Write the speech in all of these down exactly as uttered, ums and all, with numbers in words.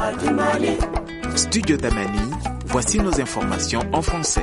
du Mali. Studio Damani, voici nos informations en français.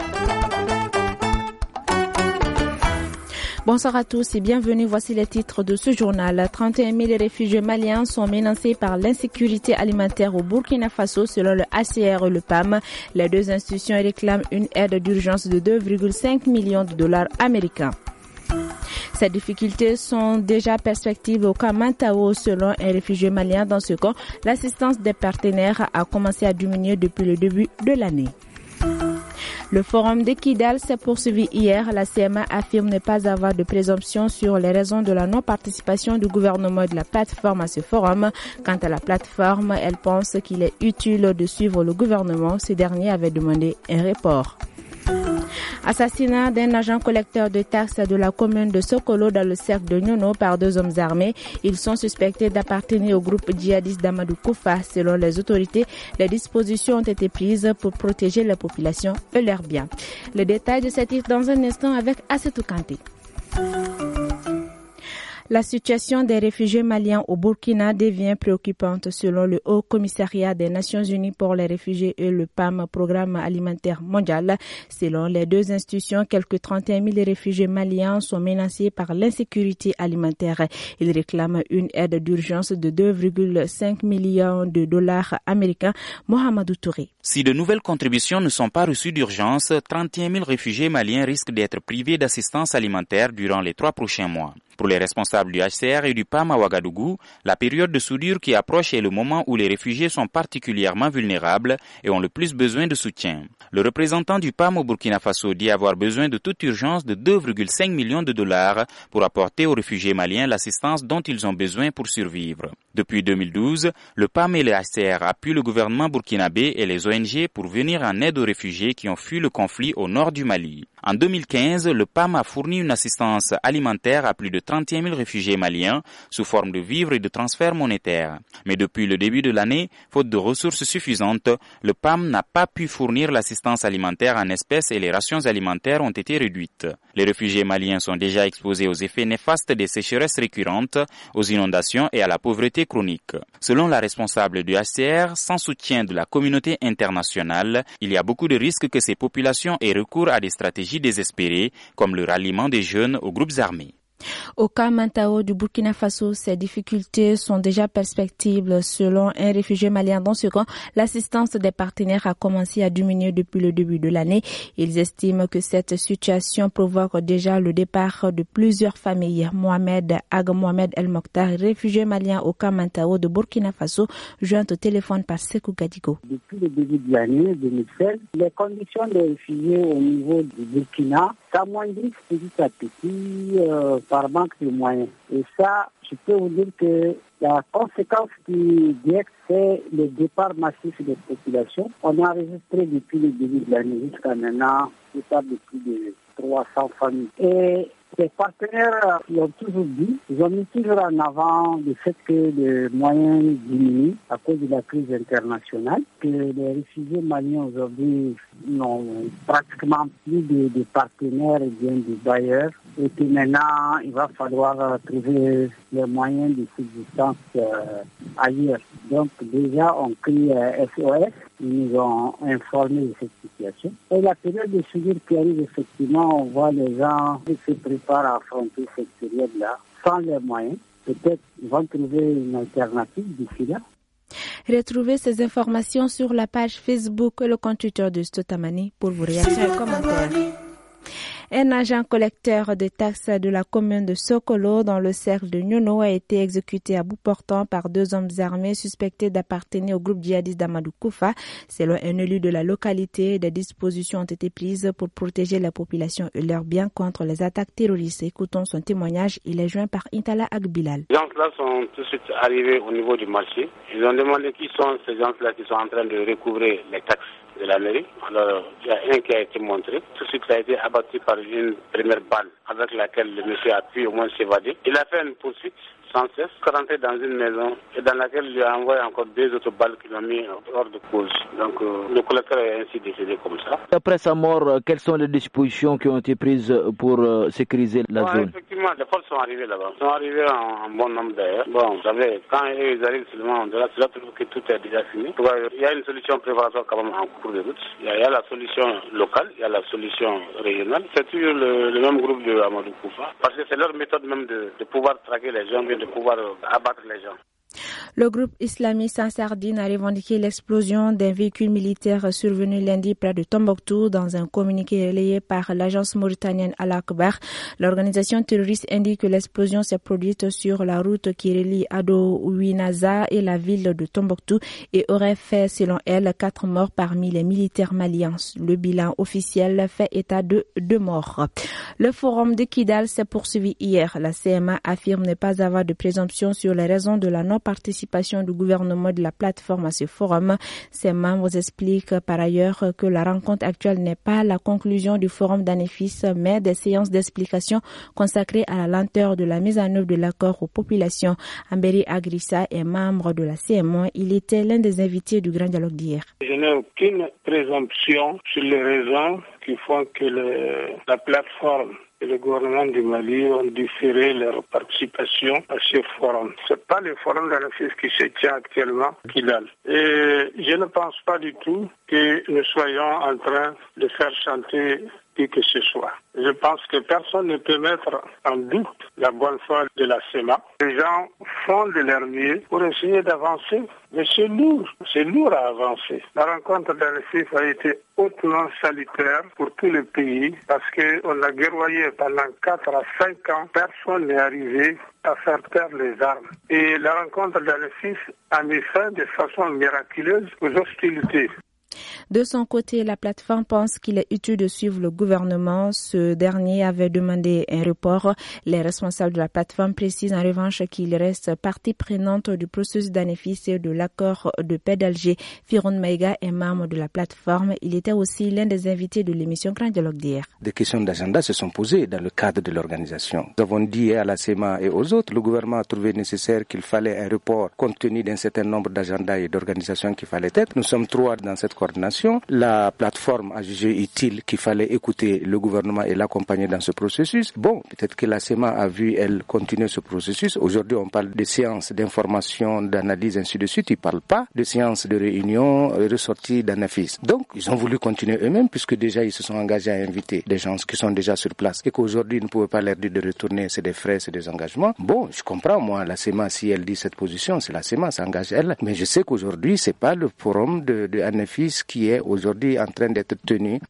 Bonsoir à tous et bienvenue. Voici les titres de ce journal. trente et un mille réfugiés maliens sont menacés par l'insécurité alimentaire au Burkina Faso selon le H C R et le P A M. Les deux institutions réclament une aide d'urgence de deux virgule cinq millions de dollars américains. Ces difficultés sont déjà perspectives au camp Mantao selon un réfugié malien. Dans ce camp, l'assistance des partenaires a commencé à diminuer depuis le début de l'année. Le forum de Kidal s'est poursuivi hier. La C M A affirme ne pas avoir de présomption sur les raisons de la non-participation du gouvernement et de la plateforme à ce forum. Quant à la plateforme, elle pense qu'il est utile de suivre le gouvernement. Ce dernier avait demandé un report. Assassinat d'un agent collecteur de taxes de la commune de Sokolo dans le cercle de Nyono par deux hommes armés. Ils sont suspectés d'appartenir au groupe djihadiste d'Amadou Koufa. Selon les autorités, les dispositions ont été prises pour protéger la population et leurs biens. Le détail de cette titre dans un instant avec Assetou Kanté. La situation des réfugiés maliens au Burkina devient préoccupante selon le Haut Commissariat des Nations Unies pour les réfugiés et le P A M, Programme alimentaire mondial. Selon les deux institutions, quelques trente et un mille réfugiés maliens sont menacés par l'insécurité alimentaire. Ils réclament une aide d'urgence de deux virgule cinq millions de dollars américains. Mohamedou Touré. Si de nouvelles contributions ne sont pas reçues d'urgence, trente et un mille réfugiés maliens risquent d'être privés d'assistance alimentaire durant les trois prochains mois. Pour les responsables du H C R et du P A M à Ouagadougou, la période de soudure qui approche est le moment où les réfugiés sont particulièrement vulnérables et ont le plus besoin de soutien. Le représentant du P A M au Burkina Faso dit avoir besoin de toute urgence de deux virgule cinq millions de dollars pour apporter aux réfugiés maliens l'assistance dont ils ont besoin pour survivre. Depuis deux mille douze, le P A M et le H C R appuient le gouvernement burkinabé et les O N G pour venir en aide aux réfugiés qui ont fui le conflit au nord du Mali. En deux mille quinze, le P A M a fourni une assistance alimentaire à plus de trente et un mille réfugiés maliens sous forme de vivres et de transferts monétaires. Mais depuis le début de l'année, faute de ressources suffisantes, le P A M n'a pas pu fournir l'assistance alimentaire en espèces et les rations alimentaires ont été réduites. Les réfugiés maliens sont déjà exposés aux effets néfastes des sécheresses récurrentes, aux inondations et à la pauvreté chronique. Selon la responsable du H C R, sans soutien de la communauté internationale, il y a beaucoup de risques que ces populations aient recours à des stratégies désespérées, comme le ralliement des jeunes aux groupes armés. Au camp Mantao du Burkina Faso, ces difficultés sont déjà perspectives selon un réfugié malien. Dans ce camp, l'assistance des partenaires a commencé à diminuer depuis le début de l'année. Ils estiment que cette situation provoque déjà le départ de plusieurs familles. Mohamed Ag Mohamed El Mokhtar, réfugié malien au camp Mantao de Burkina Faso, joint au téléphone par Sekou Gadigo. Depuis le début de l'année deux mille seize, les conditions des réfugiés au niveau du Burkina s'amoindrissent petit à petit euh, par manque de moyens. Et ça, je peux vous dire que la conséquence du directe, c'est le départ massif des populations. On a enregistré depuis le début de l'année jusqu'à maintenant, je parle de plus de trois cents familles. Et les partenaires qui ont toujours dit, ils ont mis toujours en avant le fait que les moyens diminuent à cause de la crise internationale, que les réfugiés maliens aujourd'hui n'ont pratiquement plus de, de partenaires et bien de bailleurs, et que maintenant il va falloir trouver les moyens de subsistance euh, ailleurs. Donc déjà on crie euh, S O S. Ils nous ont informés de cette situation. Et la période de soudure qui arrive, effectivement, on voit les gens qui se préparent à affronter cette période-là sans les moyens. Peut-être ils vont trouver une alternative d'ici là. Retrouvez ces informations sur la page Facebook et le compte Twitter de Stotamani pour vos réactions et commentaires. Un agent collecteur de taxes de la commune de Sokolo dans le cercle de Nyono a été exécuté à bout portant par deux hommes armés suspectés d'appartenir au groupe djihadiste d'Amadou Koufa. Selon un élu de la localité, des dispositions ont été prises pour protéger la population et leurs biens contre les attaques terroristes. Écoutons son témoignage. Il est joint par Intala Agbilal. Ces gens-là sont tout de suite arrivés au niveau du marché. Ils ont demandé qui sont ces gens-là qui sont en train de recouvrer les taxes de la mairie. Alors, il y a un qui a été montré. Tout de suite, ça a été abattu par une première balle avec laquelle le monsieur a pu au moins s'évader. Il a fait une poursuite. sans cesse, rentrer dans une maison et dans laquelle il a envoyé encore deux autres balles qui l'ont mis hors de cause. Donc euh, le collecteur est ainsi décédé comme ça. Après sa mort, quelles sont les dispositions qui ont été prises pour euh, sécuriser la bon, zone? Effectivement, les forces sont arrivées là-bas. Ils sont arrivés en, en bon nombre d'ailleurs. Bon, vous savez, quand ils arrivent seulement, de là, c'est là que tout est déjà fini. Il y a une solution préparatoire quand même en cours de route. Il y a, il y a la solution locale, il y a la solution régionale. C'est toujours le, le même groupe de Amadou Koufa. Parce que c'est leur méthode même de, de pouvoir traquer les gens, de pouvoir abattre les gens. Le groupe islamiste Ansardine a revendiqué l'explosion d'un véhicule militaire survenu lundi près de Tombouctou dans un communiqué relayé par l'agence mauritanienne Al-Akbar. L'organisation terroriste indique que l'explosion s'est produite sur la route qui relie Ado-Ouinaza et la ville de Tombouctou et aurait fait, selon elle, quatre morts parmi les militaires maliens. Le bilan officiel fait état de deux morts. Le forum de Kidal s'est poursuivi hier. La C M A affirme ne pas avoir de présomption sur les raisons de la non-participation du gouvernement de la plateforme à ce forum. Ses membres expliquent par ailleurs que la rencontre actuelle n'est pas la conclusion du forum d'Anefis, mais des séances d'explication consacrées à la lenteur de la mise en œuvre de l'accord aux populations. Amberi Agrissa est membre de la C M A. Il était l'un des invités du grand dialogue d'hier. Je n'ai aucune présomption sur les raisons qui font que le, la plateforme et le gouvernement du Mali ont différé leur participation à ce forum. C'est pas le forum d'Anefis qui se tient actuellement à Kidal. Et je ne pense pas du tout que nous soyons en train de faire chanter qui que ce soit. Je pense que personne ne peut mettre en doute la bonne foi de la C E M A. Les gens font de leur mieux pour essayer d'avancer, mais c'est lourd, c'est lourd à avancer. La rencontre d'Anefis a été hautement salutaire pour tout le pays parce qu'on a guerroyé pendant quatre à cinq ans. Personne n'est arrivé à faire taire les armes. Et la rencontre d'Anefis a mis fin de façon miraculeuse aux hostilités. De son côté, la plateforme pense qu'il est utile de suivre le gouvernement. Ce dernier avait demandé un report. Les responsables de la plateforme précisent en revanche qu'il reste partie prenante du processus d'Anefis et de l'accord de paix d'Alger. Firon Maïga est membre de la plateforme. Il était aussi l'un des invités de l'émission Grand Dialogue d'hier. Des questions d'agenda se sont posées dans le cadre de l'organisation. Nous avons dit à la C E M A et aux autres, le gouvernement a trouvé nécessaire qu'il fallait un report compte tenu d'un certain nombre d'agendas et d'organisations qu'il fallait être. Nous sommes trois dans cette coordination. La plateforme a jugé utile qu'il fallait écouter le gouvernement et l'accompagner dans ce processus. Bon, peut-être que la C E M A a vu, elle, continuer ce processus. Aujourd'hui, on parle de séances d'information, d'analyse, ainsi de suite. Ils ne parlent pas de séances de réunion ressorties d'Anefis. Donc, ils ont voulu continuer eux-mêmes puisque déjà, ils se sont engagés à inviter des gens qui sont déjà sur place et qu'aujourd'hui, ils ne pouvaient pas leur dire de retourner. C'est des frais, c'est des engagements. Bon, je comprends, moi, la C E M A, si elle dit cette position, c'est la C E M A, ça engage elle. Mais je sais qu'aujourd'hui, c'est pas le forum de, de Anefis qui est aujourd'hui en train d'être tenu.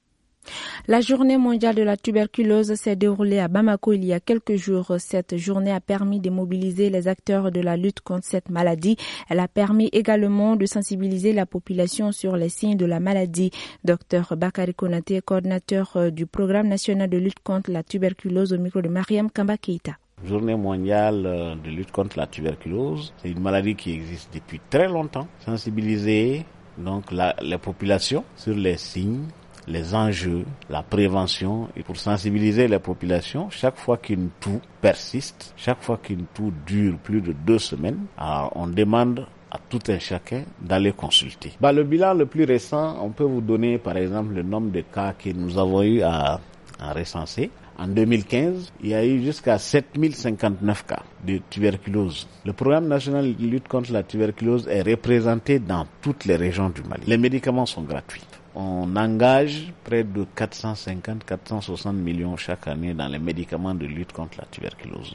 La journée mondiale de la tuberculose s'est déroulée à Bamako il y a quelques jours. Cette journée a permis de mobiliser les acteurs de la lutte contre cette maladie. Elle a permis également de sensibiliser la population sur les signes de la maladie. Docteur Bakary Konaté, coordinateur du programme national de lutte contre la tuberculose au micro de Mariam Kamba Keita. Journée mondiale de lutte contre la tuberculose, c'est une maladie qui existe depuis très longtemps. Sensibiliser donc la, la population sur les signes, les enjeux, la prévention, et pour sensibiliser la population, chaque fois qu'une toux persiste, chaque fois qu'une toux dure plus de deux semaines, alors on demande à tout un chacun d'aller consulter. Bah, le bilan le plus récent, on peut vous donner par exemple le nombre de cas que nous avons eu à, à recenser. En deux mille quinze, il y a eu jusqu'à sept mille cinquante-neuf cas de tuberculose. Le programme national de lutte contre la tuberculose est représenté dans toutes les régions du Mali. Les médicaments sont gratuits. On engage près de quatre cent cinquante à quatre cent soixante millions chaque année dans les médicaments de lutte contre la tuberculose.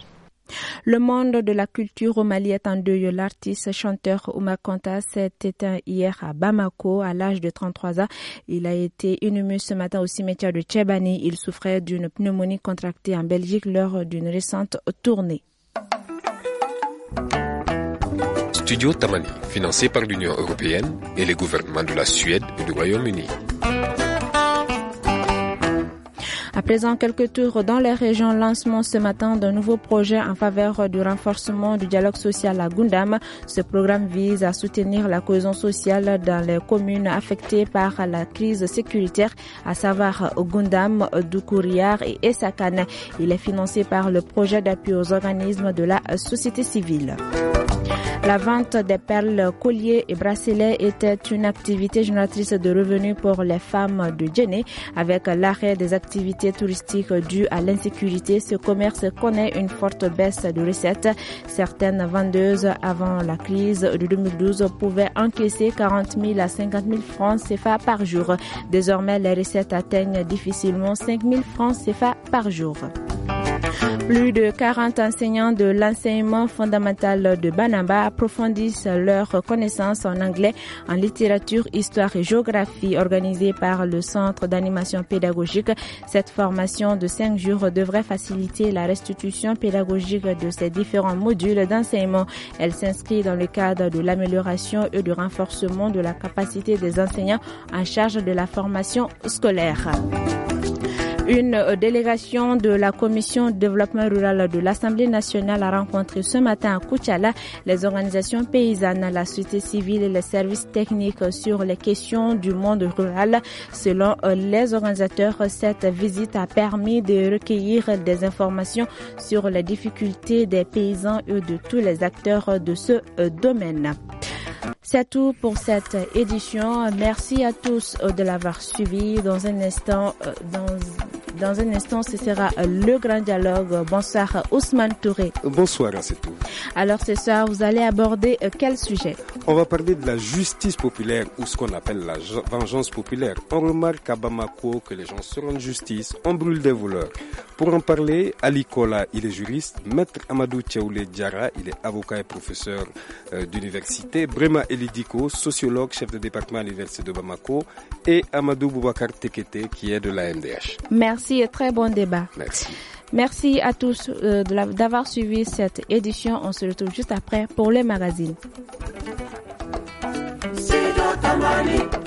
Le monde de la culture au Mali est en deuil. L'artiste chanteur Oumar Konta s'est éteint hier à Bamako à l'âge de trente-trois ans. Il a été inhumé ce matin au cimetière de Tchébani. Il souffrait d'une pneumonie contractée en Belgique lors d'une récente tournée. Studio Tamani, financé par l'Union européenne et les gouvernements de la Suède et du Royaume-Uni. présent, quelques tours dans les régions. Lancement ce matin d'un nouveau projet en faveur du renforcement du dialogue social à Gundam. Ce programme vise à soutenir la cohésion sociale dans les communes affectées par la crise sécuritaire, à savoir Gundam, Doukouriar et Essakane. Il est financé par le projet d'appui aux organismes de la société civile. La vente des perles, colliers et bracelets était une activité génératrice de revenus pour les femmes de Djenné. Avec l'arrêt des activités touristiques dues à l'insécurité, ce commerce connaît une forte baisse de recettes. Certaines vendeuses avant la crise de deux mille douze pouvaient encaisser quarante mille à cinquante mille francs C F A par jour. Désormais, les recettes atteignent difficilement cinq mille francs C F A par jour. Plus de quarante enseignants de l'enseignement fondamental de Banamba approfondissent leurs connaissances en anglais, en littérature, histoire et géographie organisée par le Centre d'animation pédagogique. Cette formation de cinq jours devrait faciliter la restitution pédagogique de ces différents modules d'enseignement. Elle s'inscrit dans le cadre de l'amélioration et du renforcement de la capacité des enseignants en charge de la formation scolaire. Une délégation de la Commission de développement rural de l'Assemblée nationale a rencontré ce matin à Koutiala les organisations paysannes, la société civile et les services techniques sur les questions du monde rural. Selon les organisateurs, cette visite a permis de recueillir des informations sur les difficultés des paysans et de tous les acteurs de ce domaine. C'est tout pour cette édition. Merci à tous de l'avoir suivi. Dans un instant, dans, dans un instant, ce sera le grand dialogue. Bonsoir Ousmane Touré. Bonsoir, c'est tout. Alors ce soir, vous allez aborder quel sujet? On va parler de la justice populaire ou ce qu'on appelle la vengeance populaire. On remarque à Bamako que les gens se rendent justice, on brûle des voleurs. Pour en parler, Ali Kola, il est juriste. Maître Amadou Tchaoulé Diara, il est avocat et professeur euh, d'université. Brema Elidiko, sociologue, chef de département à l'université de Bamako. Et Amadou Boubacar Tekete, qui est de la M D H. Merci et très bon débat. Merci. Merci à tous euh, d'avoir suivi cette édition. On se retrouve juste après pour les magazines.